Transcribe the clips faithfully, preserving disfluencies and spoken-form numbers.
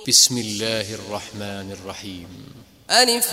بسم الله الرحمن الرحيم. ألف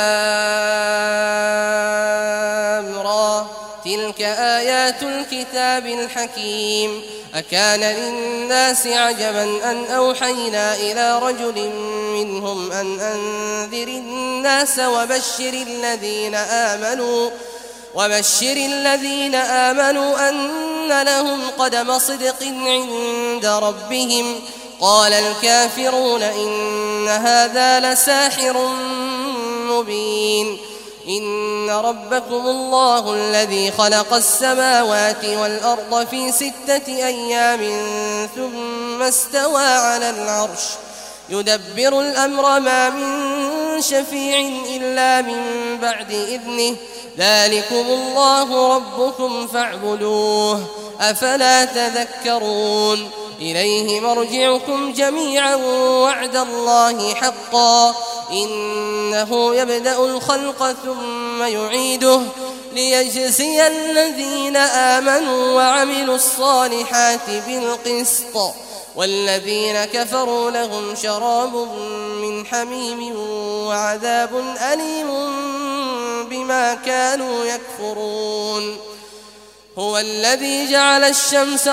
لام را تلك آيات الكتاب الحكيم. أكان للناس عجبا أن أوحينا إلى رجل منهم أن أنذر الناس وبشر الذين آمنوا وبشر الذين آمنوا أن لهم قدم صدق عند ربهم. قال الكافرون إن هذا لساحر مبين. إن ربكم الله الذي خلق السماوات والأرض في ستة أيام ثم استوى على العرش يدبر الأمر ما من شفيع إلا من بعد إذنه. ذلكم الله ربكم فاعبدوه أفلا تذكرون. إليه مرجعكم جميعا وعد الله حقا إنه يبدأ الخلق ثم يعيده ليجزي الذين آمنوا وعملوا الصالحات بالقسط والذين كفروا لهم شراب من حميم وعذاب أليم بما كانوا يكفرون. هو الذي جعل الشمس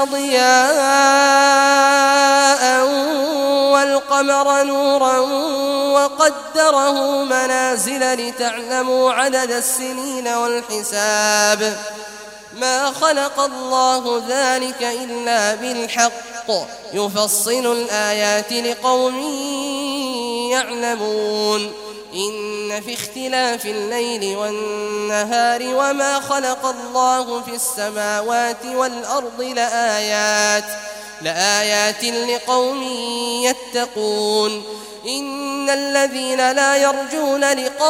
ضياء والقمر نورا وقدره منازل لتعلموا عدد السنين والحساب. ما خلق الله ذلك إلا بالحق يفصل الآيات لقوم يعلمون. إن في اختلاف الليل والنهار وما خلق الله في السماوات والأرض لآيات لآيات لقوم يتقون. إن الذين لا يرجون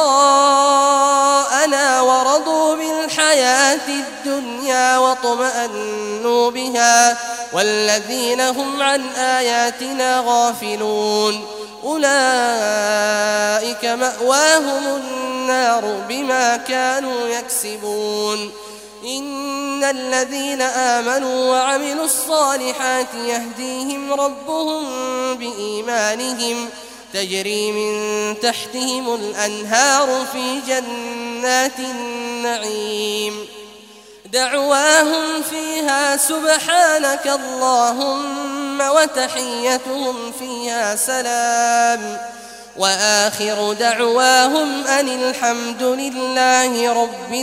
لقاءنا ورضوا بالحياة الدنيا واطمأنوا بها والذين هم عن آياتنا غافلون أولئك مأواهم النار بما كانوا يكسبون. إن الذين آمنوا وعملوا الصالحات يهديهم ربهم بإيمانهم تجري من تحتهم الأنهار في جنات النعيم دعواهم فيها سبحانك اللهم وتحيتهم فيها سلام وآخر دعواهم أن الحمد لله رب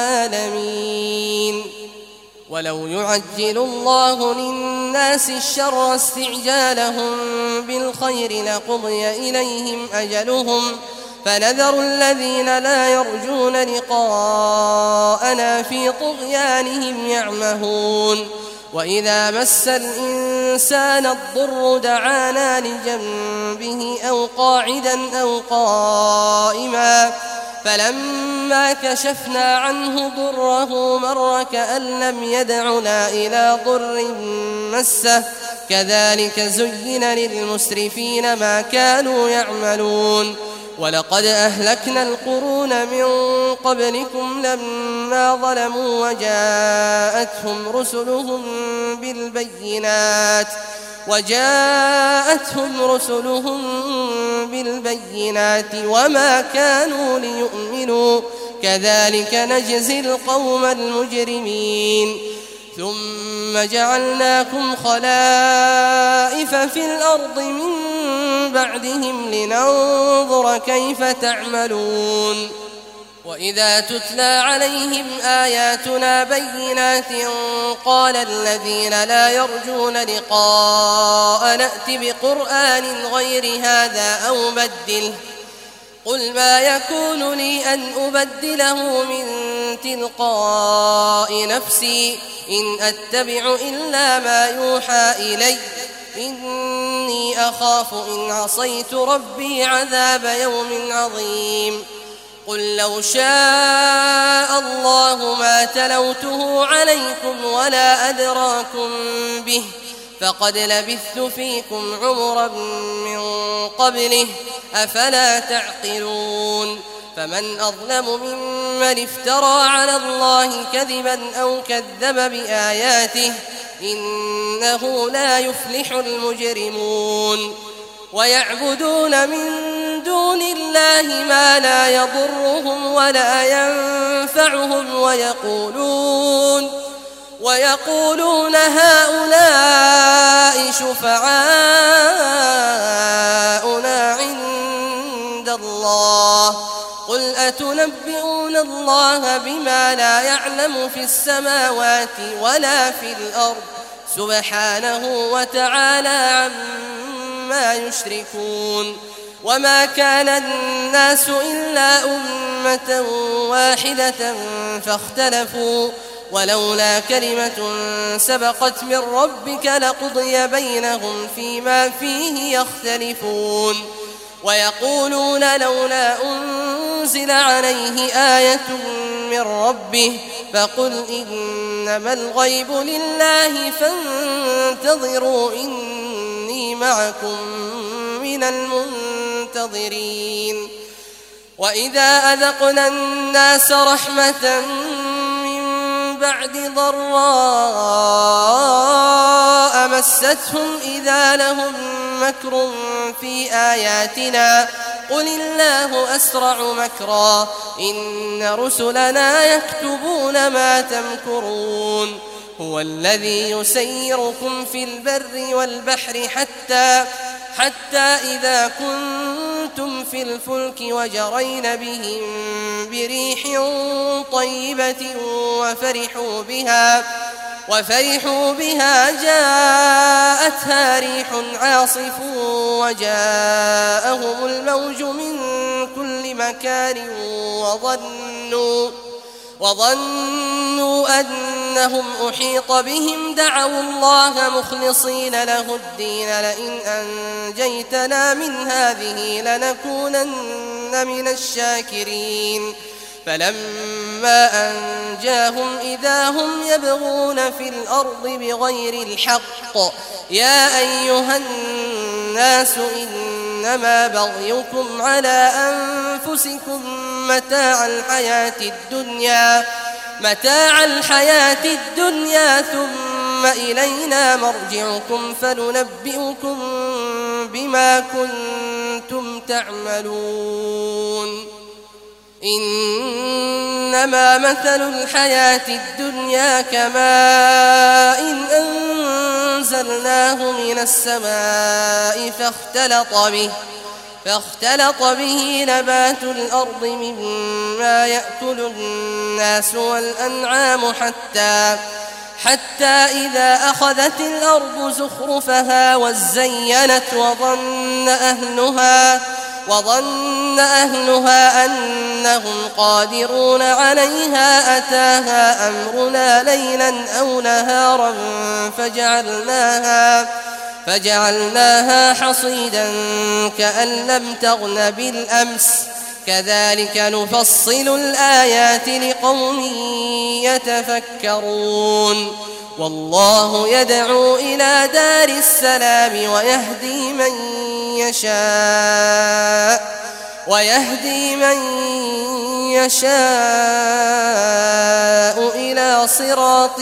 العالمين. ولو يعجل الله للناس الشر استعجالهم بالخير لقضي إليهم أجلهم فنذر الذين لا يرجون لقاءنا في طغيانهم يعمهون. وإذا مس الإنسان الضر دعانا لجنبه أو قاعدا أو قائما فلما كشفنا عنه ضره مر كأن لم يدعنا إلى ضر مسه كذلك زين للمسرفين ما كانوا يعملون. ولقد أهلكنا القرون من قبلكم لما ظلموا وجاءتهم رسلهم بالبينات وجاءتهم رسلهم بالبينات وما كانوا ليؤمنوا كذلك نجزي القوم المجرمين. ثم جعلناكم خلائف في الأرض من بعدهم لننظر كيف تعملون. وإذا تتلى عليهم آياتنا بينات قال الذين لا يرجون لقاء نأت بقرآن غير هذا أو بدله قل ما يكون لي أن أبدله من تلقاء نفسي إن أتبع إلا ما يوحى إلي إني أخاف إن عصيت ربي عذاب يوم عظيم. قل لو شاء الله ما تلوته عليكم ولا أدراكم به فقد لبثت فيكم عمرا من قبله أفلا تعقلون. فمن أظلم ممن افترى على الله كذبا أو كذب بآياته إنه لا يفلح المجرمون. ويعبدون من دون الله ما لا يضرهم ولا ينفعهم ويقولون ويقولون هؤلاء شفعاؤنا عند الله قل أتنبئون الله بما لا يعلم في السماوات ولا في الأرض سبحانه وتعالى عما يشركون وما كان الناس إلا أمة واحدة فاختلفوا ولولا كلمة سبقت من ربك لقضي بينهم فيما فيه يختلفون ويقولون لولا أنزل عليه آية من ربه فقل إنما الغيب لله فانتظروا إني معكم من المنتظرين وإذا أذقنا الناس رحمة بعد ضراء مستهم إذا لهم مكر في آياتنا قل الله أسرع مكرا إن رسلنا يكتبون ما تمكرون هو الذي يسيركم في البر والبحر حتى حتى إذا كنتم في الفلك وجرين بهم بريح طيبة وفرحوا بها وفرحوا بها جاءتها ريح عاصف وجاءهم الموج من كل مكان وظنوا وظنوا أنهم أحيط بهم دعوا الله مخلصين له الدين لئن أنجيتنا من هذه لنكونن من الشاكرين فلما أنجاهم إذا هم يبغون في الأرض بغير الحق يا أيها الناس إنما بغيكم على أنفسكم متاع الحياة الدنيا متاع الحياة الدنيا ثم إلينا مرجعكم فننبئكم بما كنتم تعملون إنما مثل الحياة الدنيا كماء أنزلناه من السماء فاختلط به فاختلط به نبات الأرض مما يأكل الناس والأنعام حتى حتى إذا أخذت الأرض زخرفها وزينت وظن أهلها وظن أهلها أنهم قادرون عليها أتاها أمرنا ليلا أو نهارا فجعلناها فجعلناها حصيدا كأن لم تغن بالأمس كذلك نفصل الآيات لقوم يتفكرون والله يدعو إلى دار السلام ويهدي من يشاء ويهدي من يشاء إلى صراط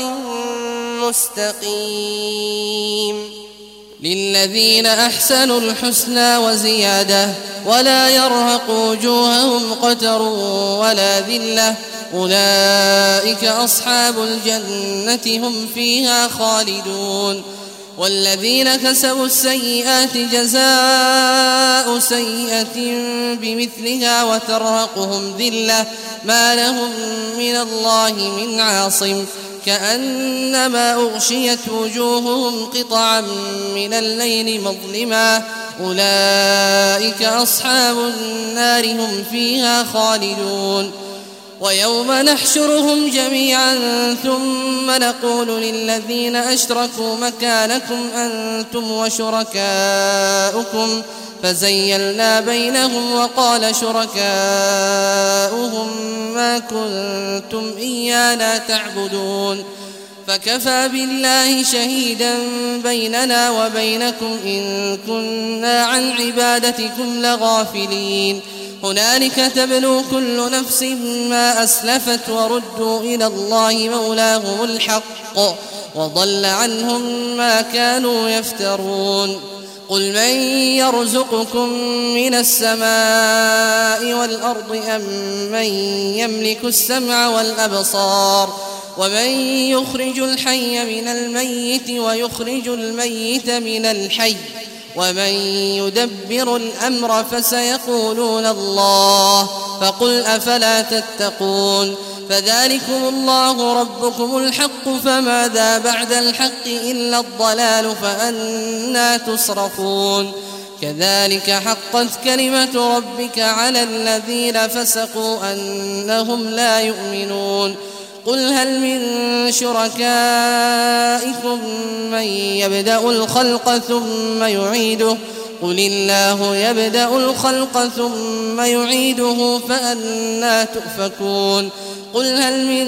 مستقيم للذين أحسنوا الحسنى وزيادة ولا يرهق وجوههم قتر ولا ذلة أولئك أصحاب الجنة هم فيها خالدون والذين كسبوا السيئات جزاء سيئة بمثلها وترهقهم ذلة ما لهم من الله من عاصم كأنما أغشيت وجوههم قطعا من الليل مظلما أولئك أصحاب النار هم فيها خالدون ويوم نحشرهم جميعا ثم نقول للذين أشركوا مكانكم أنتم وشركاؤكم فزيلنا بينهم وقال شركاؤهم ما كنتم إيانا تعبدون فكفى بالله شهيدا بيننا وبينكم إن كنا عن عبادتكم لغافلين هنالك تبلو كل نفس ما أسلفت وردوا إلى الله مولاهم الحق وضل عنهم ما كانوا يفترون قل من يرزقكم من السماء والأرض أم من يملك السمع والأبصار ومن يخرج الحي من الميت ويخرج الميت من الحي ومن يدبر الأمر فسيقولون الله فقل أفلا تتقون فذلكم الله ربكم الحق فماذا بعد الحق إلا الضلال فأنى تصرفون كذلك حقت كلمة ربك على الذين فسقوا أنهم لا يؤمنون قل هل من شركائكم من يبدأ الخلق ثم يعيده قل الله يبدأ الخلق ثم يعيده فأنى تؤفكون قل هل من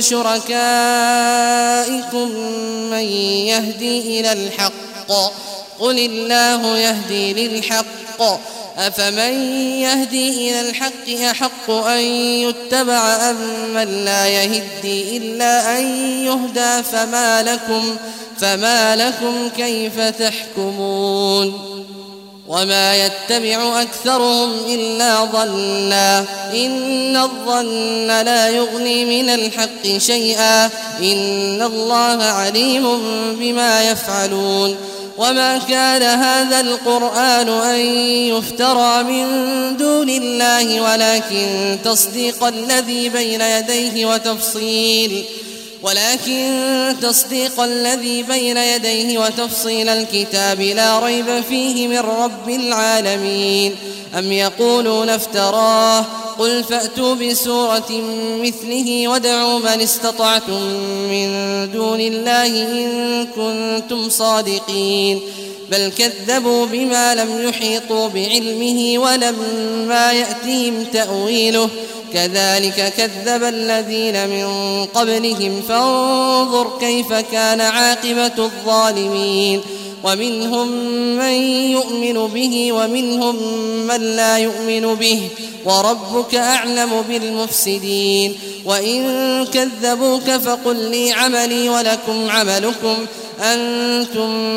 شركائكم من يهدي إلى الحق قل الله يهدي للحق أفمن يهدي إلى الحق أحق أن يتبع أم من لا يهدي إلا أن يهدى فما لكم, فما لكم كيف تحكمون وما يتبع أكثرهم إلا ظنا إن الظن لا يغني من الحق شيئا إن الله عليم بما يفعلون وما كان هذا القرآن أن يفترى من دون الله ولكن تصديق الذي بين يديه وتفصيل ولكن تصديق الذي بين يديه وتفصيل الكتاب لا ريب فيه من رب العالمين أم يقولون افتراه قل فأتوا بسورة مثله وادعوا من استطعتم من دون الله إن كنتم صادقين بل كذبوا بما لم يحيطوا بعلمه ولما يأتيهم تأويله كذلك كذب الذين من قبلهم فانظر كيف كان عاقبة الظالمين ومنهم من يؤمن به ومنهم من لا يؤمن به وربك أعلم بالمفسدين وإن كذبوك فقل لي عملي ولكم عملكم أنتم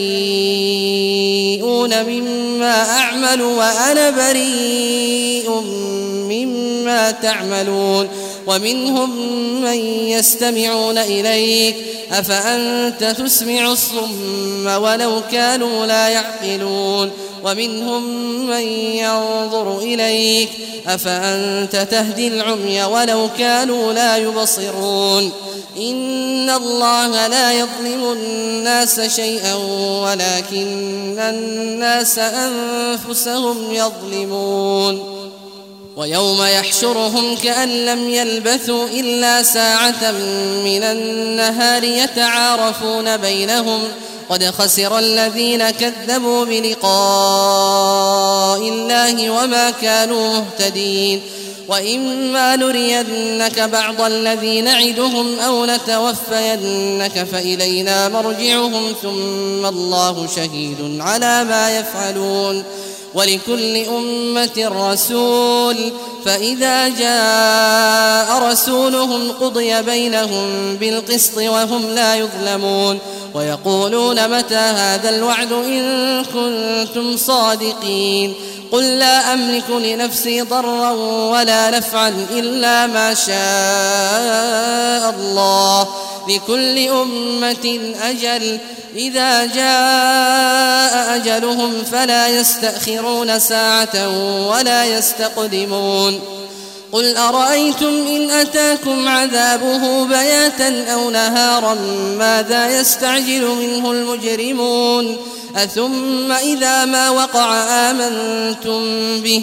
بريئون مما أعمل وأنا بريء مما تعملون ومنهم من يستمعون إليك أفأنت تسمع الصم ولو كانوا لا يعقلون ومنهم من ينظر إليك أفأنت تهدي العمي ولو كانوا لا يبصرون إن الله لا يظلم الناس شيئا ولكن الناس أنفسهم يظلمون ويوم يحشرهم كأن لم يلبثوا إلا ساعة من النهار يتعارفون بينهم قد خسر الذين كذبوا بلقاء الله وما كانوا مهتدين وإما نرينك بعض الذي نعدهم أو نتوفينك فإلينا مرجعهم ثم الله شهيد على ما يفعلون ولكل أمة رسول فإذا جاء رسولهم قضي بينهم بالقسط وهم لا يظلمون ويقولون متى هذا الوعد إن كنتم صادقين قل لا أملك لنفسي ضرا ولا نفعا إلا ما شاء الله لكل أمة أجل إذا جاء أجلهم فلا يستأخرون ساعة ولا يستقدمون قل أرأيتم إن أتاكم عذابه بياتا أو نهارا ماذا يستعجل منه المجرمون أثم إذا ما وقع آمنتم به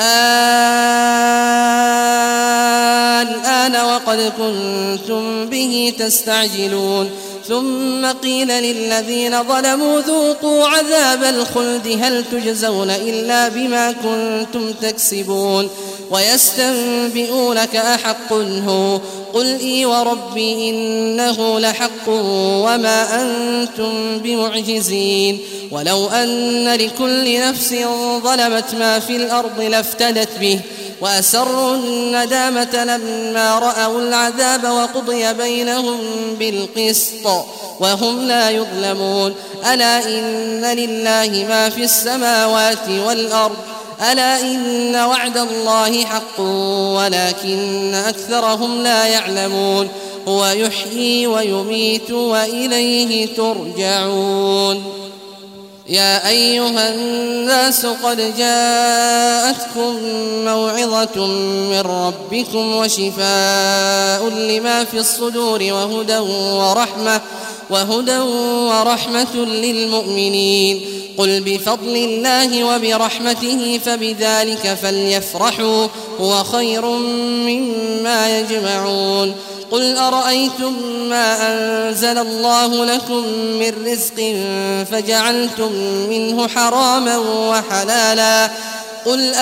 الآن وقد كنتم به تستعجلون ثم قيل للذين ظلموا ذوقوا عذاب الخلد هل تجزون إلا بما كنتم تكسبون ويستنبئونك أحق هو قل إي وربي إنه لحق وما أنتم بمعجزين ولو أن لكل نفس ظلمت ما في الأرض لافتدت به وأسروا الندامة لما رأوا العذاب وقضي بينهم بالقسط وهم لا يظلمون ألا إن لله ما في السماوات والأرض ألا إن وعد الله حق ولكن أكثرهم لا يعلمون هو يحيي ويميت وإليه ترجعون يا أيها الناس قد جاءتكم موعظة من ربكم وشفاء لما في الصدور وهدى ورحمة وهدى ورحمة للمؤمنين قل بفضل الله وبرحمته فبذلك فليفرحوا هو خير مما يجمعون قل أرأيتم ما أنزل الله لكم من رزق فجعلتم منه حراما وحلالا قل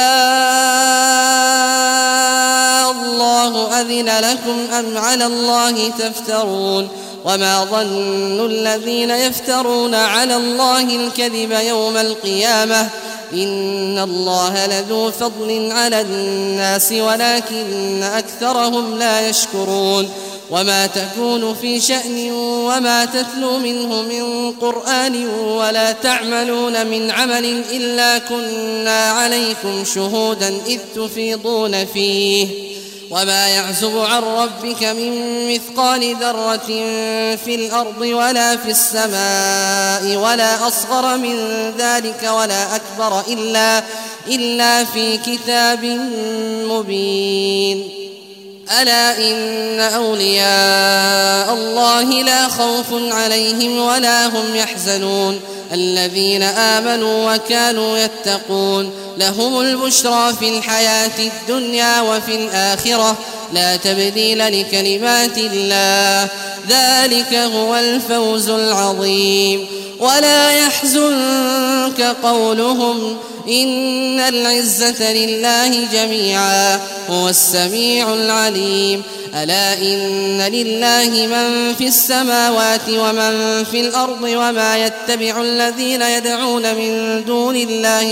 آه الله أذن لكم أم على الله تفترون وما ظن الذين يفترون على الله الكذب يوم القيامة إن الله لذو فضل على الناس ولكن أكثرهم لا يشكرون وما تكون في شأن وما تتلو منه من قرآن ولا تعملون من عمل إلا كنا عليكم شهودا إذ تفيضون فيه وما يعزب عن ربك من مثقال ذرة في الأرض ولا في السماء ولا أصغر من ذلك ولا أكبر إلا, إلا في كتاب مبين ألا إن أولياء الله لا خوف عليهم ولا هم يحزنون الذين آمنوا وكانوا يتقون لهم البشرى في الحياة الدنيا وفي الآخرة لا تبديل لكلمات الله ذلك هو الفوز العظيم ولا يحزنك قولهم إن العزة لله جميعا هو السميع العليم ألا إن لله من في السماوات ومن في الأرض وما يتبع الذين يدعون من دون الله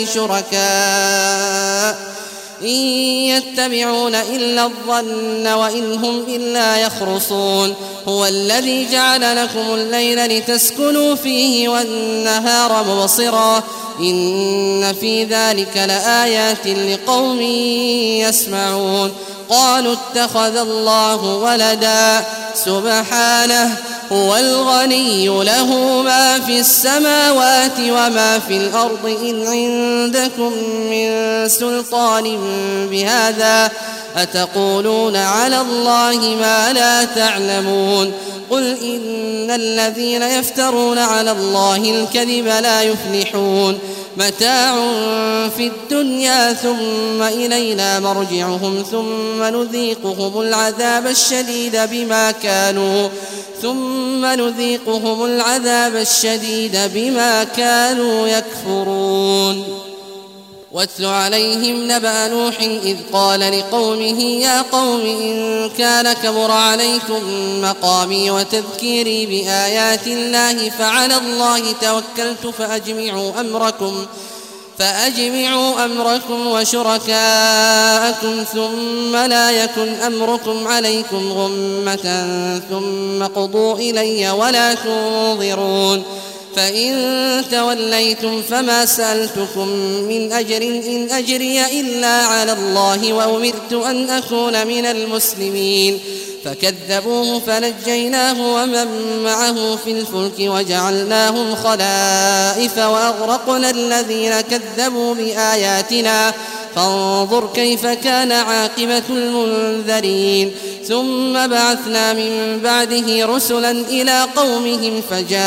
شركاء إن يتبعون إلا الظن وإن هم إلا يخرصون هو الذي جعل لكم الليل لتسكنوا فيه والنهار مبصرا إن في ذلك لآيات لقوم يسمعون قالوا اتخذ الله ولدا سبحانه هو الغني له ما في السماوات وما في الأرض إن عندكم من سلطان بهذا أتقولون على الله ما لا تعلمون قل إن الذين يفترون على الله الكذب لا يفلحون متاع في الدنيا ثم إلينا مرجعهم ثم نذيقهم العذاب الشديد بما كانوا ثم نذيقهم العذاب الشديد بما كانوا يكفرون واتل عليهم نبأ نوح إذ قال لقومه يا قوم إن كان كبر عليكم مقامي وتذكيري بآيات الله فعلى الله توكلت فأجمعوا أمركم فأجمعوا أمركم وشركاءكم ثم لا يكن أمركم عليكم غمة ثم قضوا إلي ولا تنظرون فإن توليتم فما سألتكم من أجر إن أجري إلا على الله وأمرت أن أكون من المسلمين فكذبوه فنجيناه ومن معه في الفلك وجعلناهم خلائف وأغرقنا الذين كذبوا بآياتنا فانظر كيف كان عاقبة المنذرين ثم بعثنا من بعده رسلا إلى قومهم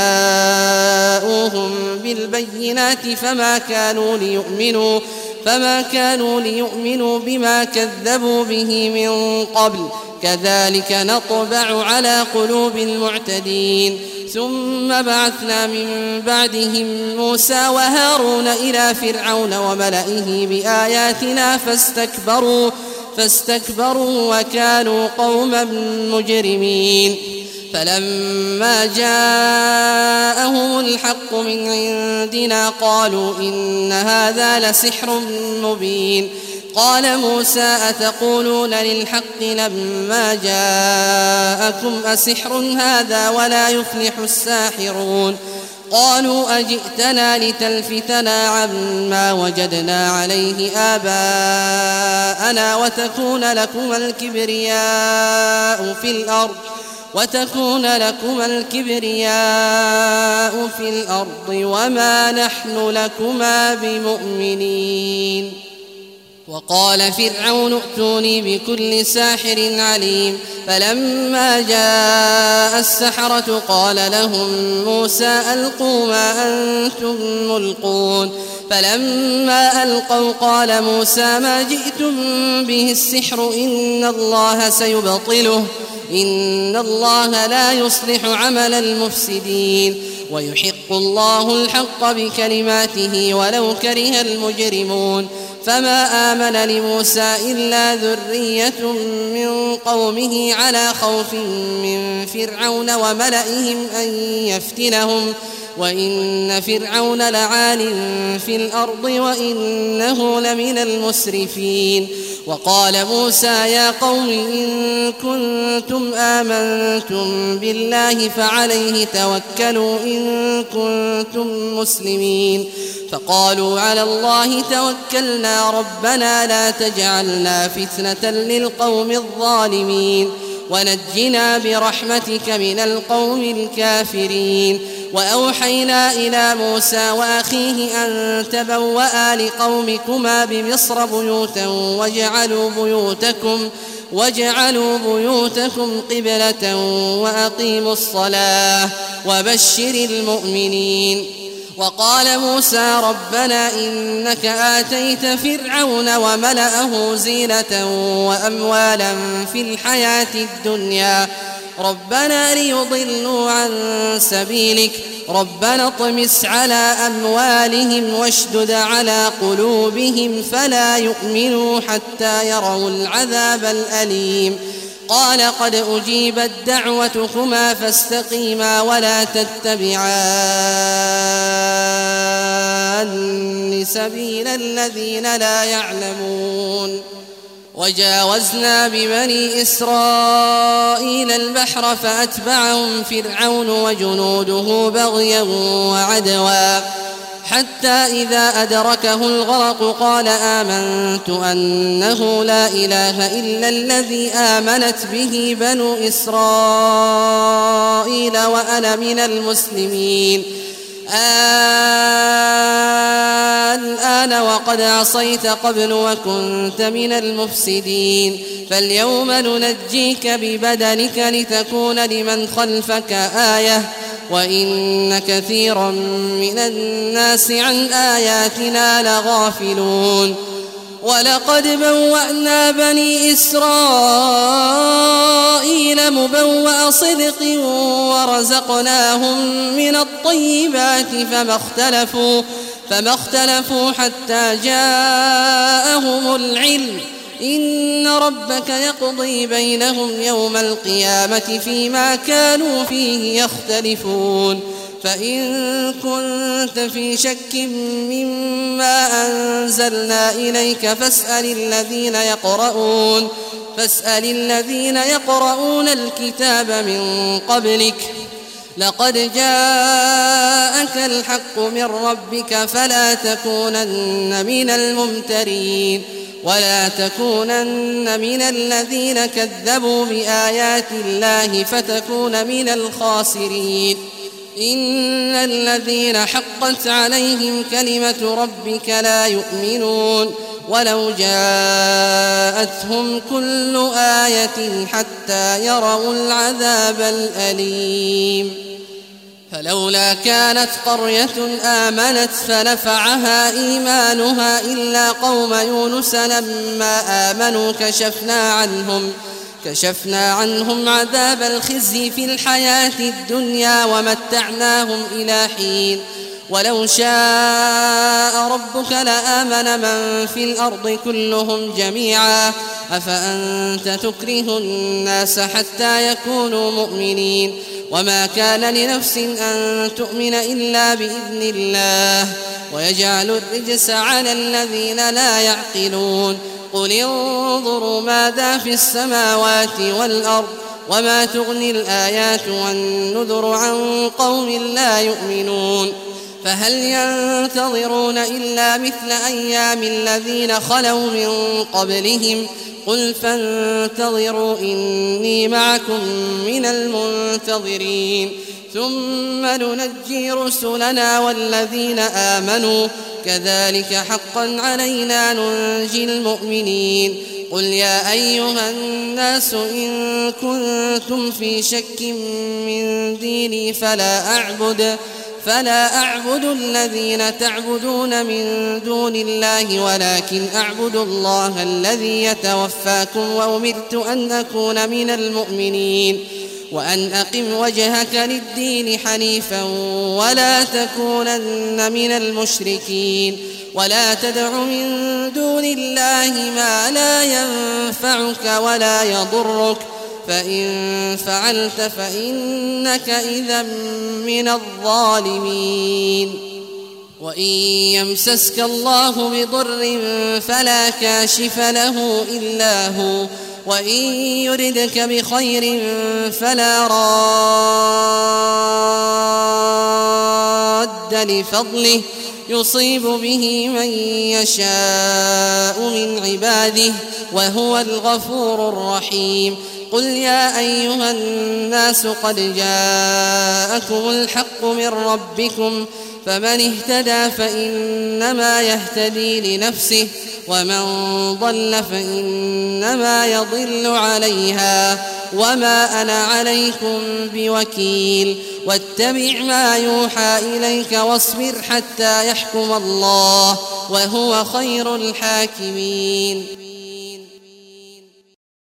فجاءوهم بالبينات فما كانوا ليؤمنوا فما كانوا ليؤمنوا بما كذبوا به من قبل كذلك نطبع على قلوب المعتدين ثم بعثنا من بعدهم موسى وهارون إلى فرعون وملئه بآياتنا فاستكبروا فاستكبروا وكانوا قوما مجرمين فلما جاءهم الحق من عندنا قالوا إن هذا لسحر مبين قال موسى أتقولون للحق لما جاءكم أسحر هذا ولا يفلح الساحرون قالوا أجئتنا لتلفتنا عما وجدنا عليه آباءنا وتكون لكما الكبرياء في الأرض وتكون لكما الكبرياء في الأرض وما نحن لكما بمؤمنين. وقال فرعون ائتوني بكل ساحر عليم. فلما جاء السحرة قال لهم موسى ألقوا ما أنتم ملقون. فلما ألقوا قال موسى ما جئتم به السحر إن الله سيبطله إن الله لا يصلح عمل المفسدين ويحق الله الحق بكلماته ولو كره المجرمون. فما آمن لموسى إلا ذرية من قومه على خوف من فرعون وملئهم أن يفتنهم وإن فرعون لعال في الأرض وإنه لمن المسرفين. وقال موسى يا قوم إن كنتم آمنتم بالله فعليه توكلوا إن كنتم مسلمين. فقالوا على الله توكلنا ربنا لا تجعلنا فتنة للقوم الظالمين ونجنا برحمتك من القوم الكافرين. وأوحينا إلى موسى وأخيه أن تبوأ لقومكما بمصر بيوتا واجعلوا بيوتكم واجعلوا بيوتكم قبلة وأقيموا الصلاة وبشر المؤمنين. وقال موسى ربنا إنك آتيت فرعون وملأه زينة وأموالا في الحياة الدنيا ربنا ليضلوا عن سبيلك ربنا اطمس على أموالهم واشدد على قلوبهم فلا يؤمنوا حتى يروا العذاب الأليم. قال قد أجيبت دعوتكما فاستقيما ولا تتبعان سبيل الذين لا يعلمون. وجاوزنا ببني إسرائيل البحر فأتبعهم فرعون وجنوده بغيا وعدوا حتى إذا أدركه الغرق قال آمنت أنه لا إله إلا الذي آمنت به بنو إسرائيل وأنا من المسلمين. الآن وقد عصيت قبل وكنت من المفسدين فاليوم ننجيك ببدنك لتكون لمن خلفك آية وإن كثيرا من الناس عن آياتنا لغافلون. ولقد بوأنا بني إسرائيل مبوأ صدق ورزقناهم من الطيبات فما اختلفوا, فما اختلفوا حتى جاءهم العلم إن ربك يقضي بينهم يوم القيامة فيما كانوا فيه يختلفون. فإن كنت في شك مما أنزلنا إليك فاسأل الذين يقرؤون فاسأل الذين يقرؤون الكتاب من قبلك لقد جاءك الحق من ربك فلا تكونن من الممترين ولا تكونن من الذين كذبوا بآيات الله فتكون من الخاسرين. إن الذين حقت عليهم كلمة ربك لا يؤمنون ولو جاءتهم كل آية حتى يروا العذاب الأليم. فلولا كانت قرية آمنت فنفعها إيمانها إلا قوم يونس لما آمنوا كشفنا عنهم كشفنا عنهم عذاب الخزي في الحياة الدنيا ومتعناهم إلى حين ولو شاء ربك لآمن من في الأرض كلهم جميعا أفأنت تكره الناس حتى يكونوا مؤمنين وما كان لنفس أن تؤمن إلا بإذن الله ويجعل الرجس على الذين لا يعقلون قل انظروا ماذا في السماوات والأرض وما تغني الآيات والنذر عن قوم لا يؤمنون فهل ينتظرون إلا مثل أيام الذين خلوا من قبلهم قل فانتظروا إني معكم من المنتظرين ثم ننجي رسلنا والذين آمنوا كذلك حقا علينا ننجي المؤمنين قل يا أيها الناس إن كنتم في شك من ديني فلا أعبد فلا أعبد الذين تعبدون من دون الله ولكن أعبد الله الذي يتوفاكم وأمرت أن أكون من المؤمنين وأن أقم وجهك للدين حنيفا ولا تكونن من المشركين ولا تدع من دون الله ما لا ينفعك ولا يضرك فإن فعلت فإنك إذا من الظالمين وإن يمسسك الله بضر فلا كاشف له إلا هو وإن يردك بخير فلا راد لفضله يصيب به من يشاء من عباده وهو الغفور الرحيم قل يا أيها الناس قد جاءكم الحق من ربكم فمن اهتدى فإنما يهتدي لنفسه ومن ضل فإنما يضل عليها وما أنا عليكم بوكيل واتبع ما يوحى إليك واصبر حتى يحكم الله وهو خير الحاكمين.